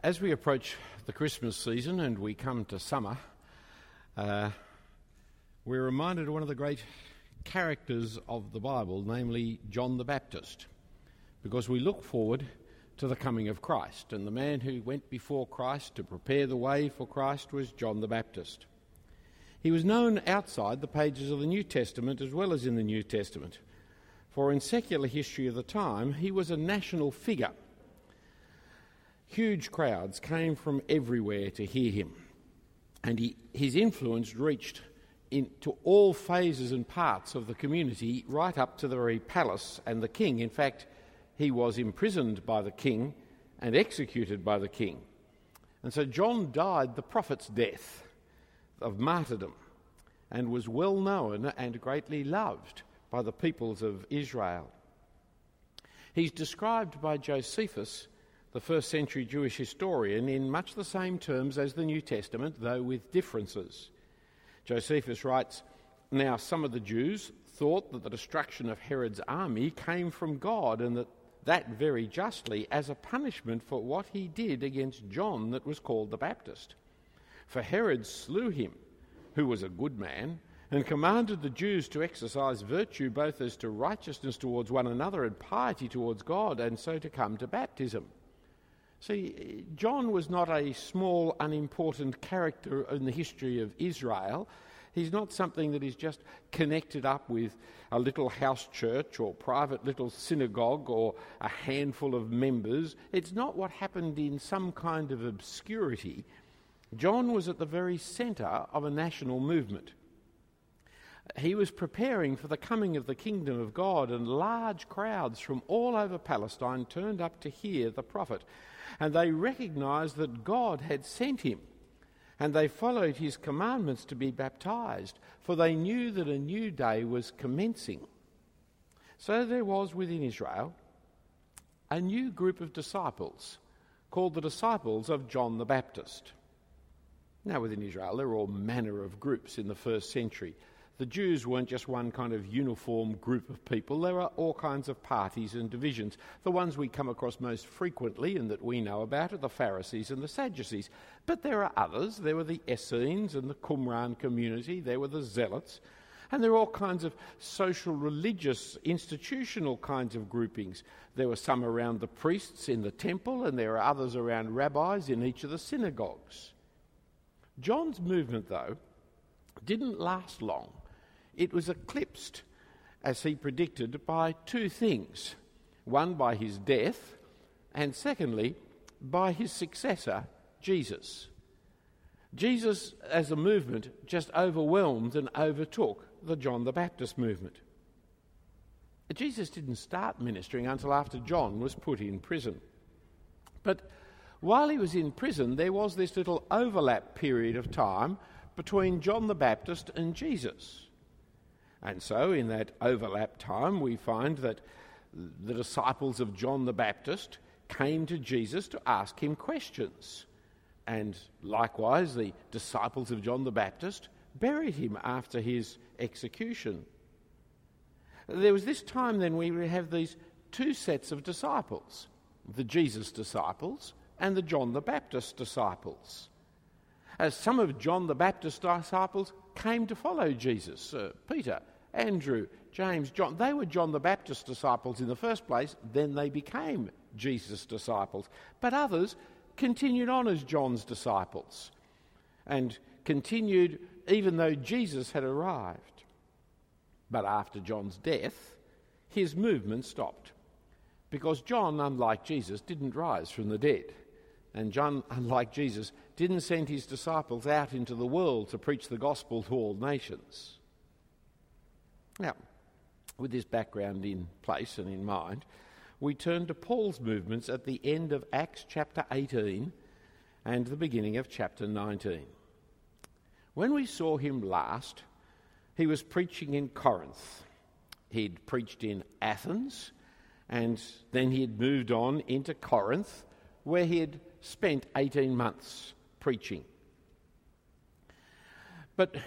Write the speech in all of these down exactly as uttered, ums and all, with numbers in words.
As we approach the Christmas season and we come to summer, uh, we're reminded of one of the great characters of the Bible, namely John the Baptist, because we look forward to the coming of Christ, and the man who went before Christ to prepare the way for Christ was John the Baptist. He was known outside the pages of the New Testament as well as in the New Testament, for in secular history of the time he was a national figure. Huge crowds came from everywhere to hear him, and he, his influence reached into all phases and parts of the community, right up to the very palace and the king. In fact, he was imprisoned by the king and executed by the king. And so John died the prophet's death of martyrdom and was well known and greatly loved by the peoples of Israel. He's described by Josephus, the first century Jewish historian, in much the same terms as the New Testament, though with differences. Josephus writes, "Now some of the Jews thought that the destruction of Herod's army came from God, and that that very justly as a punishment for what he did against John that was called the Baptist. For Herod slew him, who was a good man, and commanded the Jews to exercise virtue both as to righteousness towards one another and piety towards God, and so to come to baptism." See, John was not a small, unimportant character in the history of Israel. He's not something that is just connected up with a little house church or private little synagogue or a handful of members. It's not what happened in some kind of obscurity. John was at the very centre of a national movement. He was preparing for the coming of the kingdom of God, and large crowds from all over Palestine turned up to hear the prophet. And they recognised that God had sent him, and they followed his commandments to be baptised, for they knew that a new day was commencing. So there was within Israel a new group of disciples called the disciples of John the Baptist. Now within Israel there were all manner of groups in the first century. The Jews weren't just one kind of uniform group of people. There were all kinds of parties and divisions. The ones we come across most frequently and that we know about are the Pharisees and the Sadducees. But there are others. There were the Essenes and the Qumran community. There were the Zealots. And there were all kinds of social, religious, institutional kinds of groupings. There were some around the priests in the temple, and there are others around rabbis in each of the synagogues. John's movement, though, didn't last long. It was eclipsed, as he predicted, by two things. One, by his death, and secondly, by his successor, Jesus. Jesus, as a movement, just overwhelmed and overtook the John the Baptist movement. Jesus didn't start ministering until after John was put in prison. But while he was in prison, there was this little overlap period of time between John the Baptist and Jesus. And so in that overlap time we find that the disciples of John the Baptist came to Jesus to ask him questions. And likewise the disciples of John the Baptist buried him after his execution. There was this time then we have these two sets of disciples, the Jesus disciples and the John the Baptist disciples. As some of John the Baptist's disciples came to follow Jesus, uh, Peter, Andrew, James, John. They were John the Baptist's disciples in the first place, then they became Jesus' disciples. But others continued on as John's disciples and continued even though Jesus had arrived. But after John's death, his movement stopped, because John, unlike Jesus, didn't rise from the dead. And John, unlike Jesus, didn't send his disciples out into the world to preach the gospel to all nations. Now, with this background in place and in mind, we turn to Paul's movements at the end of Acts chapter eighteen and the beginning of chapter nineteen. When we saw him last, he was preaching in Corinth. He'd preached in Athens, and then he had moved on into Corinth, where he had spent eighteen months preaching. But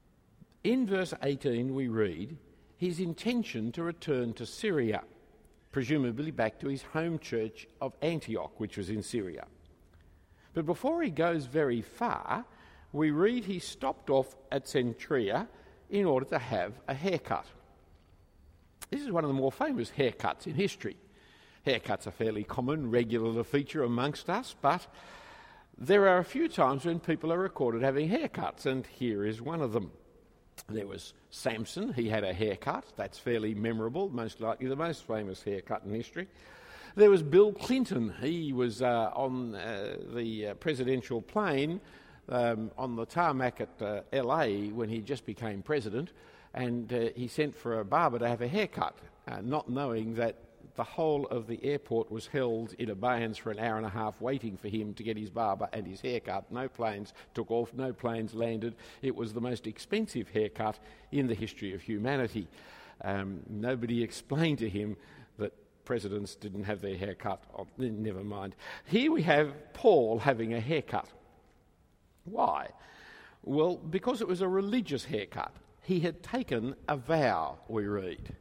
in verse eighteen we read his intention to return to Syria, presumably back to his home church of Antioch, which was in Syria. But before he goes very far, we read he stopped off at Cenchrea in order to have a haircut. This is one of the more famous haircuts in history. Haircuts are fairly common, regular feature amongst us, but there are a few times when people are recorded having haircuts, and here is one of them. There was Samson, he had a haircut. That's fairly memorable, most likely the most famous haircut in history. There was Bill Clinton. He was uh, on uh, the uh, presidential plane um, on the tarmac at uh, L A when he just became president, and uh, he sent for a barber to have a haircut, uh, not knowing that the whole of the airport was held in abeyance for an hour and a half waiting for him to get his barber and his haircut. No planes took off, no planes landed. It was the most expensive haircut in the history of humanity. Um, nobody explained to him that presidents didn't have their haircut. Oh, never mind. Here we have Paul having a haircut. Why? Well, because it was a religious haircut. He had taken a vow, we read.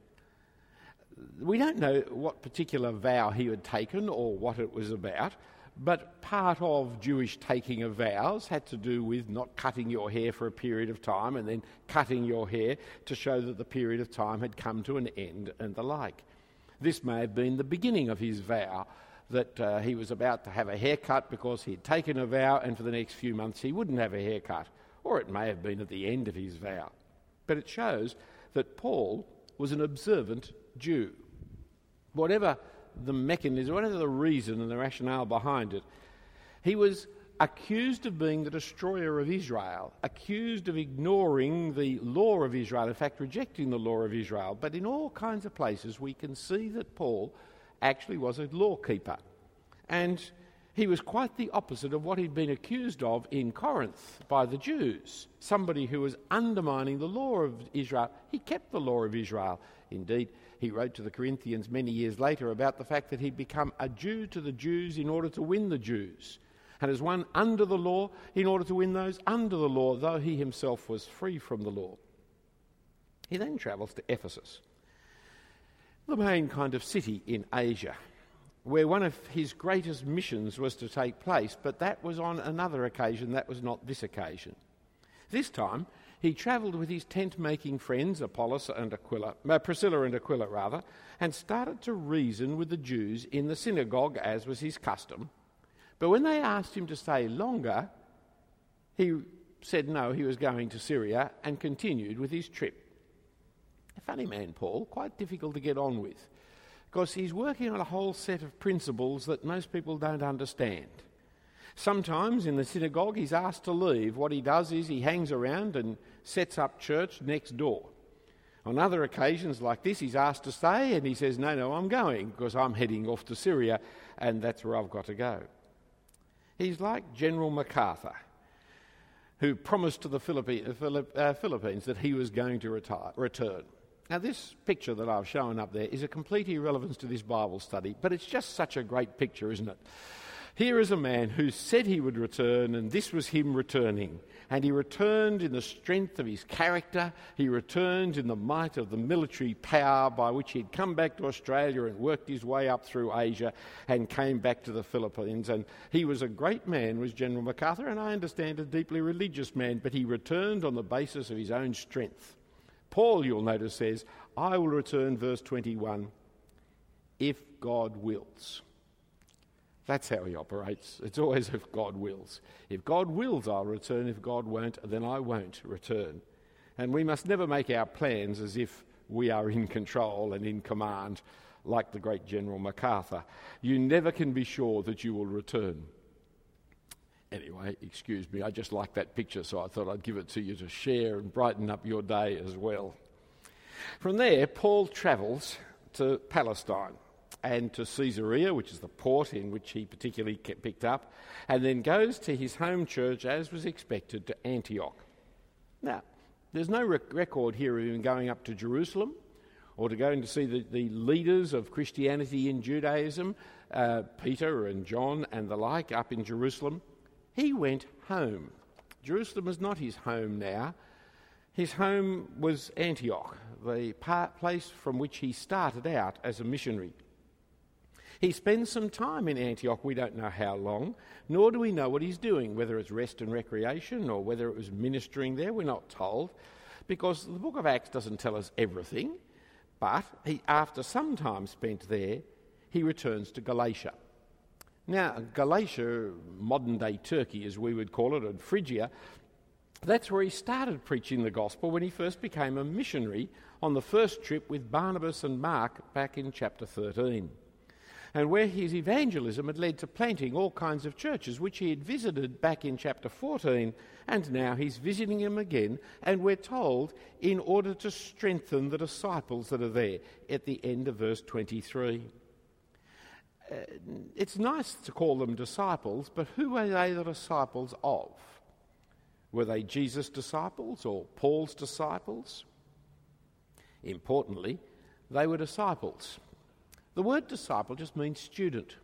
We don't know what particular vow he had taken or what it was about, but part of Jewish taking of vows had to do with not cutting your hair for a period of time and then cutting your hair to show that the period of time had come to an end and the like. This may have been the beginning of his vow, that uh, he was about to have a haircut because he had taken a vow and for the next few months he wouldn't have a haircut, or it may have been at the end of his vow. But it shows that Paul was an observant Jew. Whatever the mechanism, whatever the reason and the rationale behind it, he was accused of being the destroyer of Israel, accused of ignoring the law of Israel, in fact rejecting the law of Israel. But in all kinds of places we can see that Paul actually was a lawkeeper. And he was quite the opposite of what he'd been accused of in Corinth by the Jews, somebody who was undermining the law of Israel. He kept the law of Israel. Indeed, he wrote to the Corinthians many years later about the fact that he'd become a Jew to the Jews in order to win the Jews, and as one under the law in order to win those under the law, though he himself was free from the law. He then travels to Ephesus, the main kind of city in Asia, where one of his greatest missions was to take place, but that was on another occasion, that was not this occasion. This time, he travelled with his tent-making friends, Apollos and Aquila, uh, Priscilla and Aquila rather, and started to reason with the Jews in the synagogue, as was his custom. But when they asked him to stay longer, he said no, he was going to Syria, and continued with his trip. A funny man, Paul, quite difficult to get on with, because he's working on a whole set of principles that most people don't understand. Sometimes in the synagogue he's asked to leave. What he does is he hangs around and sets up church next door. On other occasions like this he's asked to stay and he says, no, no, I'm going because I'm heading off to Syria and that's where I've got to go. He's like General MacArthur, who promised to the Philippi- uh, Philippines that he was going to retire, return. Now this picture that I've shown up there is a complete irrelevance to this Bible study, but it's just such a great picture, isn't it? Here is a man who said he would return, and this was him returning. And he returned in the strength of his character. He returned in the might of the military power by which he'd come back to Australia and worked his way up through Asia and came back to the Philippines. And he was a great man, was General MacArthur, and I understand a deeply religious man, but he returned on the basis of his own strength. Paul, you'll notice, says, I will return, verse twenty-one, if God wills. That's how he operates. It's always if God wills. If God wills, I'll return. If God won't, then I won't return. And we must never make our plans as if we are in control and in command, like the great General MacArthur. You never can be sure that you will return. Anyway, excuse me, I just like that picture, so I thought I'd give it to you to share and brighten up your day as well. From there, Paul travels to Palestine and to Caesarea, which is the port in which he particularly picked up, and then goes to his home church, as was expected, to Antioch. Now, there's no rec- record here of him going up to Jerusalem or to going to see the, the leaders of Christianity in Judaism, uh, Peter and John and the like, up in Jerusalem. He went home. Jerusalem is not his home now. His home was Antioch, the part, place from which he started out as a missionary. He spends some time in Antioch, we don't know how long, nor do we know what he's doing, whether it's rest and recreation or whether it was ministering there, we're not told, because the book of Acts doesn't tell us everything, but he, after some time spent there, he returns to Galatia. Now, Galatia, modern-day Turkey as we would call it, and Phrygia, that's where he started preaching the gospel when he first became a missionary on the first trip with Barnabas and Mark back in chapter thirteen. And where his evangelism had led to planting all kinds of churches, which he had visited back in chapter fourteen, and now he's visiting them again, and we're told, in order to strengthen the disciples that are there, at the end of verse twenty-three. Uh, it's nice to call them disciples, but who were they the disciples of? Were they Jesus' disciples or Paul's disciples? Importantly, they were disciples. The word disciple just means student,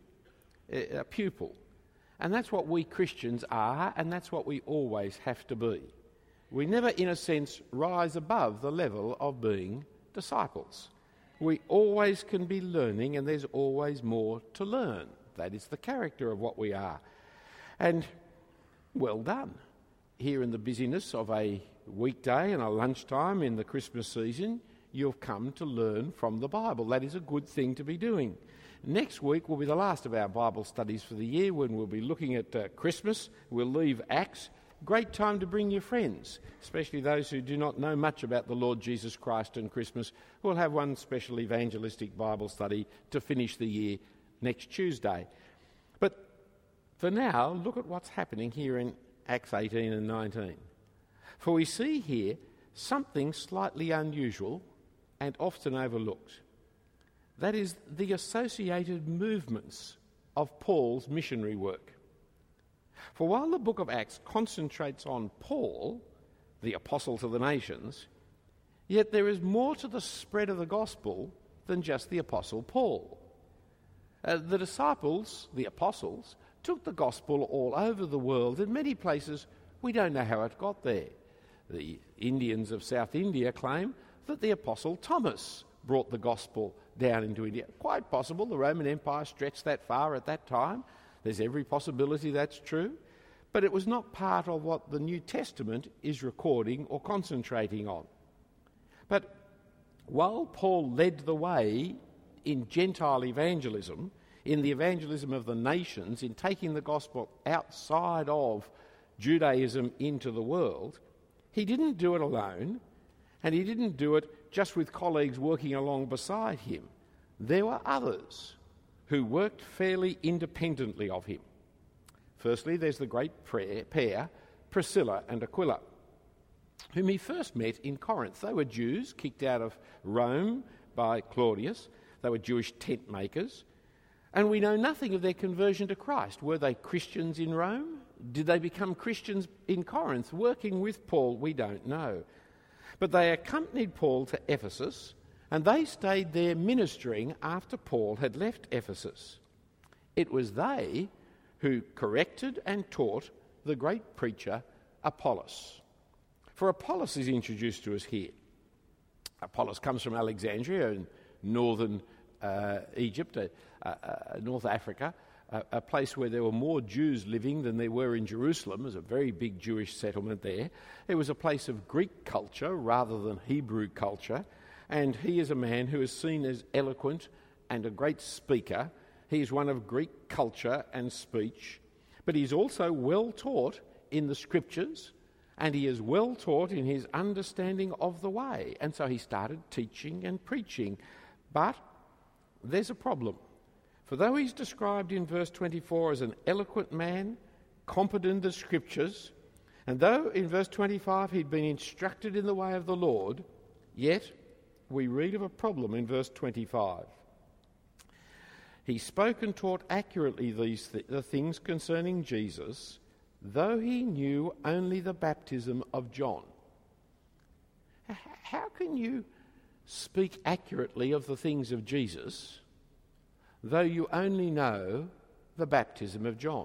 a pupil. And that's what we Christians are, and that's what we always have to be. We never, in a sense, rise above the level of being disciples. We always can be learning, and there's always more to learn. That is the character of what we are. And well done. Here in the busyness of a weekday and a lunchtime in the Christmas season, you've come to learn from the Bible. That is a good thing to be doing. Next week will be the last of our Bible studies for the year, when we'll be looking at uh, Christmas. We'll leave Acts. Great time to bring your friends, especially those who do not know much about the Lord Jesus Christ and Christmas. We'll have one special evangelistic Bible study to finish the year next Tuesday. But for now, look at what's happening here in Acts eighteen and nineteen. For we see here something slightly unusual and often overlooked. That is the associated movements of Paul's missionary work. For while the book of Acts concentrates on Paul, the apostle to the nations, yet there is more to the spread of the gospel than just the apostle Paul. Uh, the disciples, the apostles, took the gospel all over the world. In many places, we don't know how it got there. The Indians of South India claim that the apostle Thomas brought the gospel down into India. Quite possible. The Roman Empire stretched that far at that time. There's every possibility that's true. But it was not part of what the New Testament is recording or concentrating on. But while Paul led the way in Gentile evangelism, in the evangelism of the nations, in taking the gospel outside of Judaism into the world, he didn't do it alone, and he didn't do it just with colleagues working along beside him. There were others who worked fairly independently of him. Firstly, there's the great pair, Priscilla and Aquila, whom he first met in Corinth. They were Jews kicked out of Rome by Claudius. They were Jewish tent makers. And we know nothing of their conversion to Christ. Were they Christians in Rome? Did they become Christians in Corinth, working with Paul? We don't know. But they accompanied Paul to Ephesus, and they stayed there ministering after Paul had left Ephesus. It was they who corrected and taught the great preacher Apollos. For Apollos is introduced to us here. Apollos comes from Alexandria in northern uh, Egypt, uh, uh, North Africa, uh, a place where there were more Jews living than there were in Jerusalem. There's a very big Jewish settlement there. It was a place of Greek culture rather than Hebrew culture, and he is a man who is seen as eloquent and a great speaker. He is one of Greek culture and speech, but he's also well taught in the scriptures, and he is well taught in his understanding of the way. And so he started teaching and preaching. But there's a problem. For though he's described in verse twenty-four as an eloquent man, competent in the scriptures, and though in verse twenty-five he'd been instructed in the way of the Lord, yet we read of a problem in verse twenty-five. He spoke and taught accurately these th- the things concerning Jesus, though he knew only the baptism of John. H- how can you speak accurately of the things of Jesus, though you only know the baptism of John?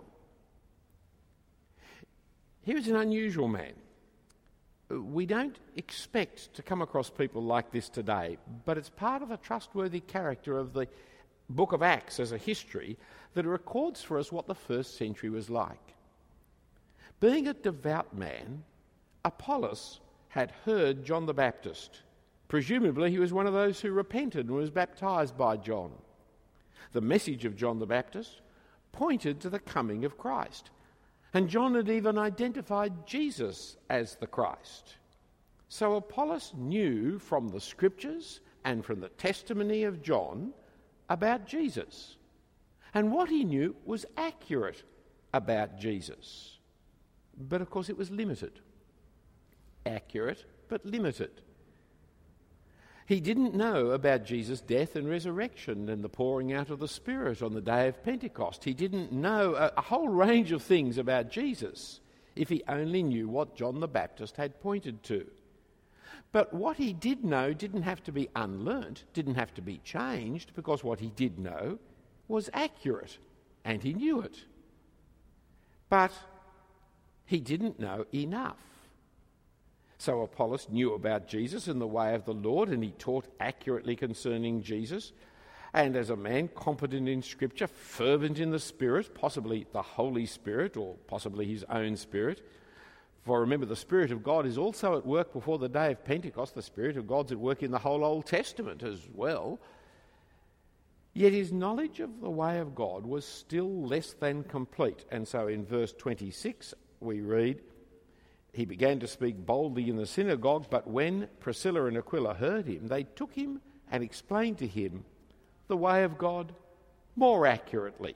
He was an unusual man. We don't expect to come across people like this today, but it's part of the trustworthy character of the book of Acts as a history that records for us what the first century was like. Being a devout man, Apollos had heard John the Baptist. Presumably he was one of those who repented and was baptised by John. The message of John the Baptist pointed to the coming of Christ, and John had even identified Jesus as the Christ. So Apollos knew from the scriptures and from the testimony of John about Jesus. And what he knew was accurate about Jesus. But of course it was limited. Accurate, but limited. He didn't know about Jesus' death and resurrection and the pouring out of the Spirit on the day of Pentecost. He didn't know a, a whole range of things about Jesus if he only knew what John the Baptist had pointed to. But what he did know didn't have to be unlearnt, didn't have to be changed, because what he did know was accurate, and he knew it. But he didn't know enough. So Apollos knew about Jesus and the way of the Lord, and he taught accurately concerning Jesus. And as a man competent in Scripture, fervent in the Spirit, possibly the Holy Spirit or possibly his own Spirit. For remember, the Spirit of God is also at work before the day of Pentecost. The Spirit of God's at work in the whole Old Testament as well. Yet his knowledge of the way of God was still less than complete. And so in verse twenty-six we read, "He began to speak boldly in the synagogue, but when Priscilla and Aquila heard him, they took him and explained to him the way of God more accurately."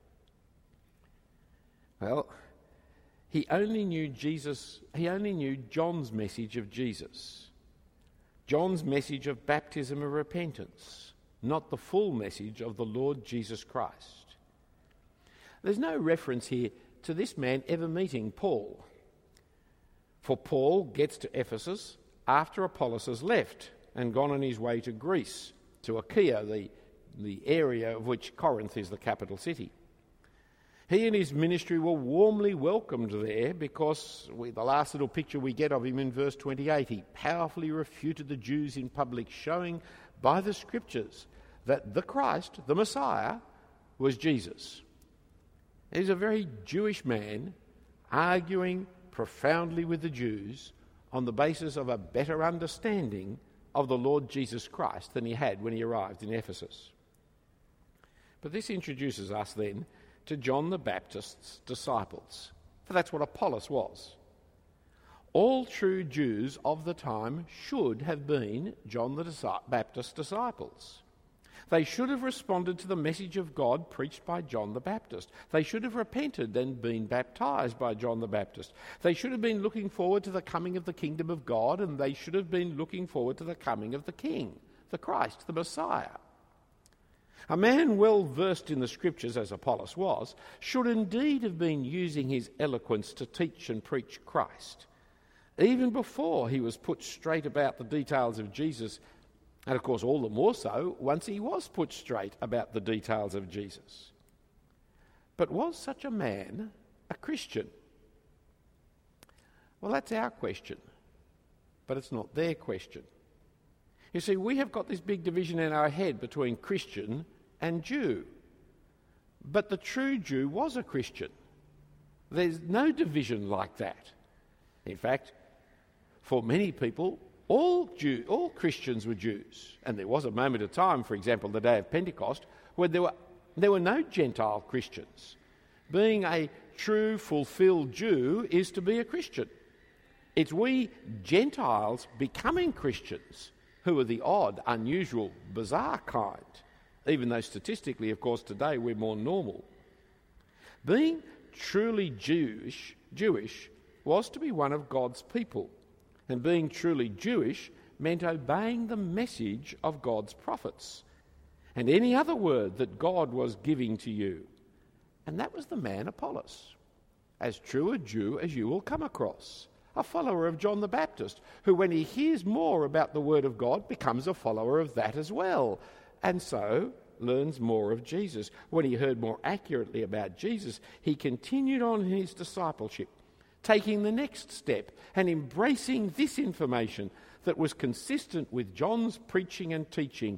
Well, he only knew Jesus, he only knew John's message of Jesus. John's message of baptism and repentance, not the full message of the Lord Jesus Christ. There's no reference here to this man ever meeting Paul. For Paul gets to Ephesus after Apollos has left and gone on his way to Greece, to Achaia, the, the area of which Corinth is the capital city. He and his ministry were warmly welcomed there because we, the last little picture we get of him in verse twenty-eight, he powerfully refuted the Jews in public, showing by the scriptures that the Christ, the Messiah, was Jesus. He's a very Jewish man arguing profoundly with the Jews on the basis of a better understanding of the Lord Jesus Christ than he had when he arrived in Ephesus. But this introduces us then to John the Baptist's disciples, for that's what Apollos was. All true Jews of the time should have been John the Baptist's disciples. They should have responded to the message of God preached by John the Baptist. They should have repented and been baptised by John the Baptist. They should have been looking forward to the coming of the kingdom of God, and they should have been looking forward to the coming of the King, the Christ, the Messiah. A man well versed in the scriptures, as Apollos was, should indeed have been using his eloquence to teach and preach Christ, even before he was put straight about the details of Jesus. And of course, all the more so once he was put straight about the details of Jesus. But was such a man a Christian? Well, that's our question, but it's not their question. You see, we have got this big division in our head between Christian and Jew. But the true Jew was a Christian. There's no division like that. In fact, for many people, all Jew, all Christians were Jews. And there was a moment of time, for example, the day of Pentecost, where there were, there were no Gentile Christians. Being a true, fulfilled Jew is to be a Christian. It's we Gentiles becoming Christians who are the odd, unusual, bizarre kind, even though statistically, of course, today we're more normal. Being truly Jewish, Jewish was to be one of God's people, and being truly Jewish meant obeying the message of God's prophets and any other word that God was giving to you. And that was the man Apollos, as true a Jew as you will come across. A follower of John the Baptist, who when he hears more about the Word of God becomes a follower of that as well, and so learns more of Jesus. When he heard more accurately about Jesus, he continued on in his discipleship, taking the next step and embracing this information that was consistent with John's preaching and teaching,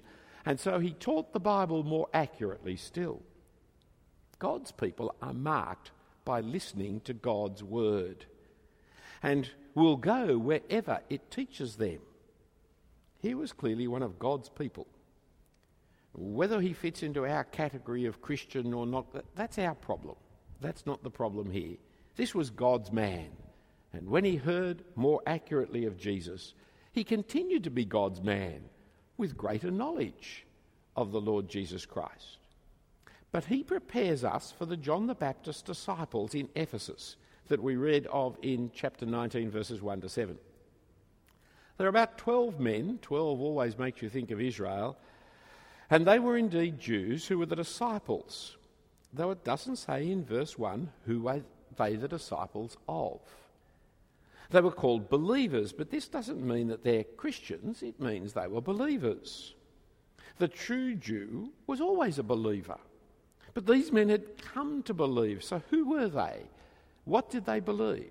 And so he taught the Bible more accurately still. God's people are marked by listening to God's word and will go wherever it teaches them. He was clearly one of God's people. Whether he fits into our category of Christian or not, that's our problem. That's not the problem here. This was God's man. And when he heard more accurately of Jesus, he continued to be God's man with greater knowledge of the Lord Jesus Christ. But he prepares us for the John the Baptist disciples in Ephesus that we read of in chapter nineteen, verses one to seven. There are about twelve men, twelve always makes you think of Israel, and they were indeed Jews who were the disciples, though it doesn't say in verse one who were they the disciples of. They were called believers, but this doesn't mean that they're Christians, it means they were believers. The true Jew was always a believer, but these men had come to believe. So who were they? What did they believe?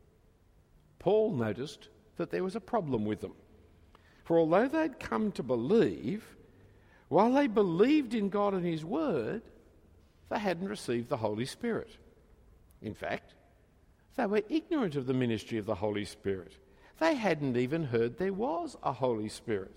Paul noticed that there was a problem with them. For although they'd come to believe, while they believed in God and his word, they hadn't received the Holy Spirit. In fact, they were ignorant of the ministry of the Holy Spirit. They hadn't even heard there was a Holy Spirit.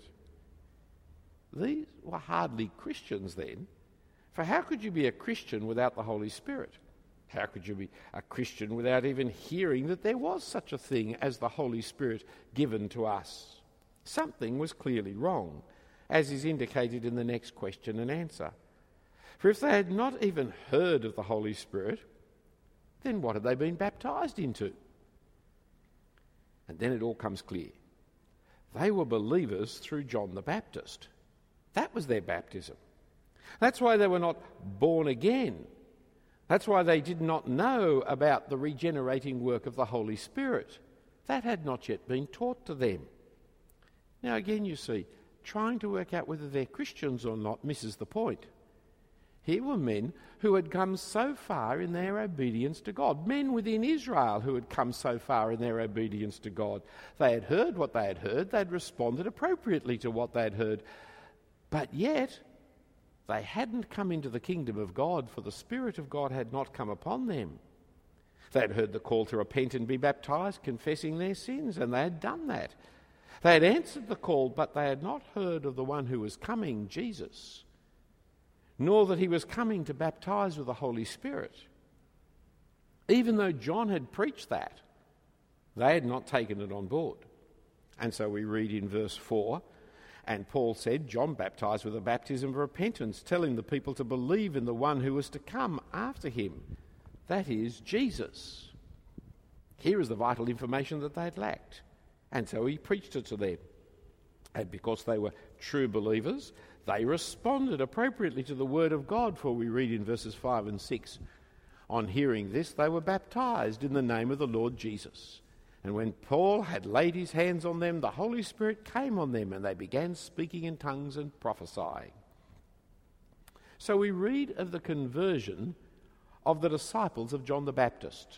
These were hardly Christians then, for how could you be a Christian without the Holy Spirit? How could you be a Christian without even hearing that there was such a thing as the Holy Spirit given to us? Something was clearly wrong, as is indicated in the next question and answer. For if they had not even heard of the Holy Spirit, then what had they been baptised into? And then it all comes clear. They were believers through John the Baptist. That was their baptism. That's why they were not born again. That's why they did not know about the regenerating work of the Holy Spirit. That had not yet been taught to them. Now again, you see, trying to work out whether they're Christians or not misses the point. Here were men who had come so far in their obedience to God, men within Israel who had come so far in their obedience to God. They had heard what they had heard, they'd responded appropriately to what they'd heard, but yet they hadn't come into the kingdom of God, for the Spirit of God had not come upon them. They had heard the call to repent and be baptised, confessing their sins, and they had done that. They had answered the call, but they had not heard of the one who was coming, Jesus, nor that he was coming to baptise with the Holy Spirit. Even though John had preached that, they had not taken it on board. And so we read in verse four, and Paul said, John baptised with a baptism of repentance, telling the people to believe in the one who was to come after him, that is, Jesus. Here is the vital information that they had lacked. And so he preached it to them. And because they were true believers, they responded appropriately to the word of God, for we read in verses five and six, on hearing this, they were baptised in the name of the Lord Jesus. And when Paul had laid his hands on them, the Holy Spirit came on them, and they began speaking in tongues and prophesying. So we read of the conversion of the disciples of John the Baptist.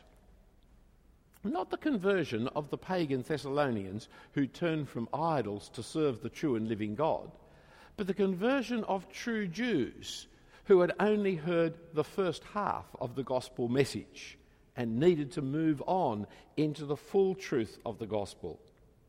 Not the conversion of the pagan Thessalonians who turned from idols to serve the true and living God, but the conversion of true Jews who had only heard the first half of the gospel message and needed to move on into the full truth of the gospel.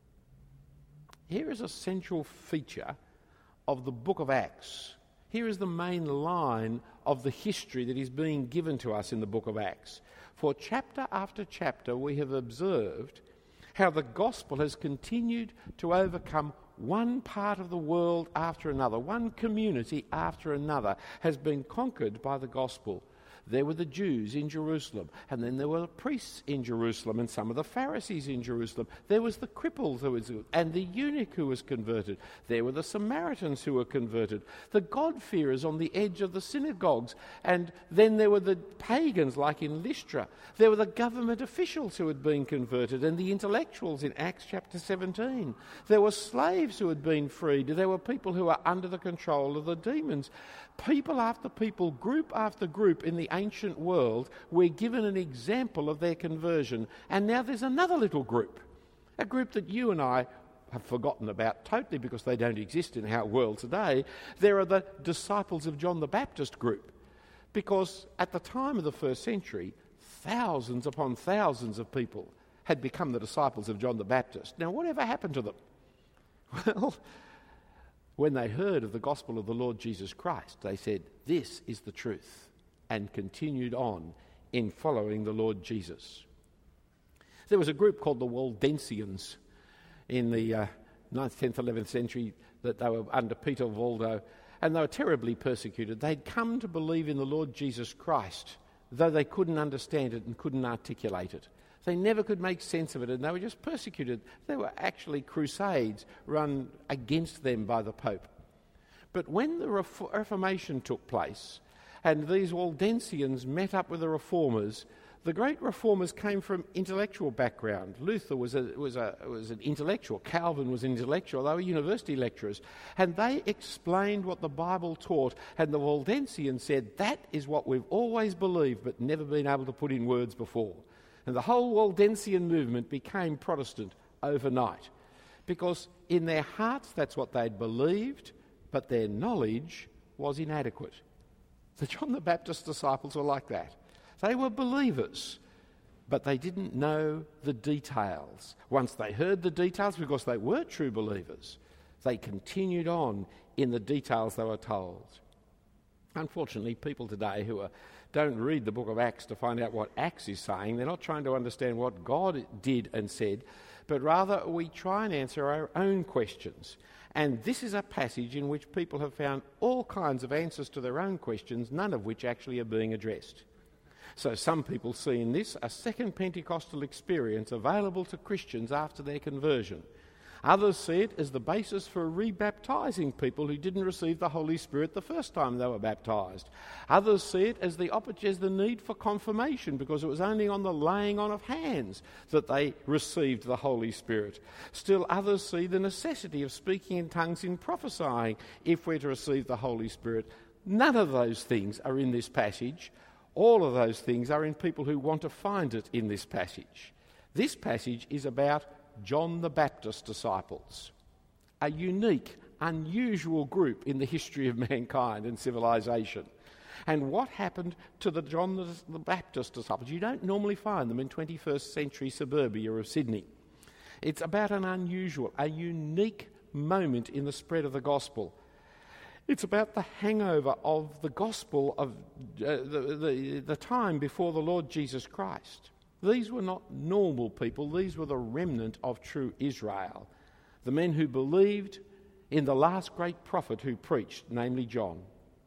Here is a central feature of the book of Acts. Here is the main line of the history that is being given to us in the book of Acts. For chapter after chapter we have observed how the gospel has continued to overcome one part of the world after another, one community after another has been conquered by the gospel. There were the Jews in Jerusalem, and then there were the priests in Jerusalem and some of the Pharisees in Jerusalem. There was the cripple who was, and the eunuch who was converted. There were the Samaritans who were converted, the God-fearers on the edge of the synagogues, and then there were the pagans like in Lystra. There were the government officials who had been converted and the intellectuals in Acts chapter seventeen. There were slaves who had been freed. There were people who were under the control of the demons. People after people, group after group in the ancient world were given an example of their conversion. And now there's another little group, a group that you and I have forgotten about totally because they don't exist in our world today. There are the disciples of John the Baptist group, because at the time of the first century, thousands upon thousands of people had become the disciples of John the Baptist. Now, whatever happened to them? Well, when they heard of the gospel of the Lord Jesus Christ, they said, "This is the truth," and continued on in following the Lord Jesus. There was a group called the Waldensians in the uh, ninth, tenth, eleventh century, that they were under Peter Waldo, and they were terribly persecuted. They'd come to believe in the Lord Jesus Christ, though they couldn't understand it and couldn't articulate it. They never could make sense of it, and they were just persecuted. There were actually crusades run against them by the Pope. But when the Reformation took place, and these Waldensians met up with the Reformers, the great Reformers came from intellectual background. Luther was a, was a, was an intellectual. Calvin was an intellectual. They were university lecturers. And they explained what the Bible taught. And the Waldensians said, that is what we've always believed but never been able to put in words before. And the whole Waldensian movement became Protestant overnight. Because in their hearts that's what they'd believed, but their knowledge was inadequate. The John the Baptist disciples were like that. They were believers, but they didn't know the details. Once they heard the details, because they were true believers, they continued on in the details they were told. Unfortunately, people today who are, don't read the book of Acts to find out what Acts is saying, they're not trying to understand what God did and said, but rather we try and answer our own questions. And this is a passage in which people have found all kinds of answers to their own questions, none of which actually are being addressed. So some people see in this a second Pentecostal experience available to Christians after their conversion. Others see it as the basis for rebaptising people who didn't receive the Holy Spirit the first time they were baptised. Others see it as the, as the need for confirmation, because it was only on the laying on of hands that they received the Holy Spirit. Still others see the necessity of speaking in tongues in prophesying if we're to receive the Holy Spirit. None of those things are in this passage. All of those things are in people who want to find it in this passage. This passage is about John the Baptist disciples, a unique, unusual group in the history of mankind and civilization. And what happened to the John the Baptist disciples? You don't normally find them in twenty-first century suburbia of Sydney. It's about an unusual, a unique moment in the spread of the gospel. It's about the hangover of the gospel of uh, the, the, the time before the Lord Jesus Christ. These were not normal people. These were the remnant of true Israel, the men who believed in the last great prophet who preached, namely John.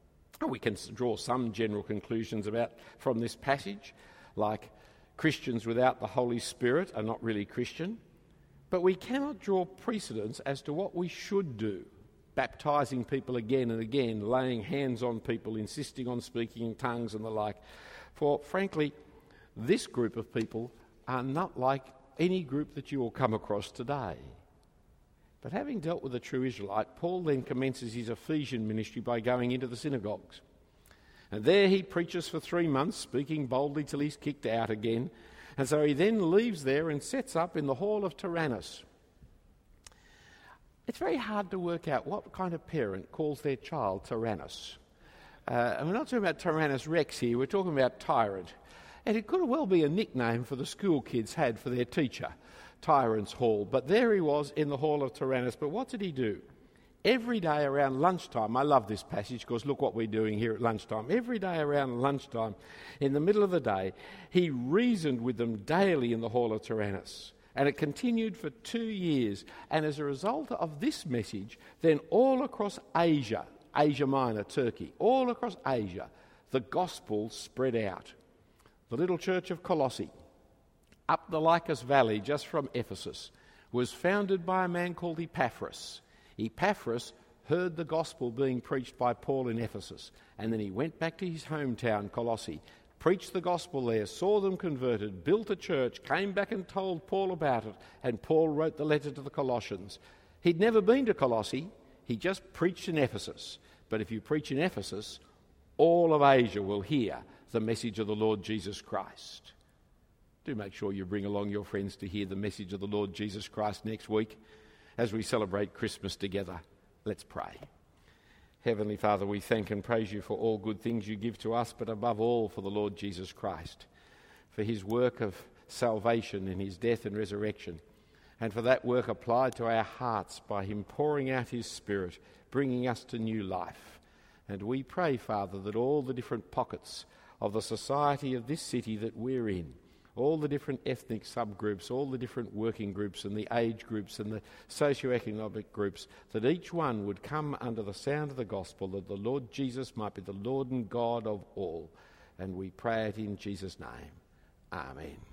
We can draw some general conclusions about from this passage, like Christians without the Holy Spirit are not really Christian, but we cannot draw precedents as to what we should do. Baptising people again and again, laying hands on people, insisting on speaking in tongues and the like. For frankly, this group of people are not like any group that you will come across today. But having dealt with a true Israelite, Paul then commences his Ephesian ministry by going into the synagogues. And there he preaches for three months, speaking boldly till he's kicked out again. And so he then leaves there and sets up in the hall of Tyrannus. It's very hard to work out what kind of parent calls their child Tyrannus. Uh, and we're not talking about Tyrannus Rex here, we're talking about tyrant. And it could well be a nickname for the school kids had for their teacher, Tyrant's Hall. But there he was in the hall of Tyrannus. But what did he do? Every day around lunchtime, I love this passage because look what we're doing here at lunchtime. Every day around lunchtime, in the middle of the day, he reasoned with them daily in the hall of Tyrannus. And it continued for two years. And as a result of this message, then all across Asia, Asia Minor, Turkey, all across Asia, the gospel spread out. The little church of Colossae, up the Lycus Valley just from Ephesus, was founded by a man called Epaphras. Epaphras heard the gospel being preached by Paul in Ephesus, and then he went back to his hometown, Colossae, preached the gospel there, saw them converted, built a church, came back and told Paul about it, and Paul wrote the letter to the Colossians. He'd never been to Colossae, he just preached in Ephesus. But if you preach in Ephesus, all of Asia will hear the message of the Lord Jesus Christ. Do make sure you bring along your friends to hear the message of the Lord Jesus Christ next week. as we celebrate Christmas together. Let's pray. Heavenly Father, we thank and praise you for all good things you give to us, but above all for the Lord Jesus Christ, for his work of salvation in his death and resurrection, and for that work applied to our hearts by him pouring out his Spirit, bringing us to new life. And we pray, Father, that all the different pockets of the society of this city that we're in, all the different ethnic subgroups, all the different working groups and the age groups and the socio-economic groups, that each one would come under the sound of the gospel, that the Lord Jesus might be the Lord and God of all. And we pray it in Jesus' name. Amen.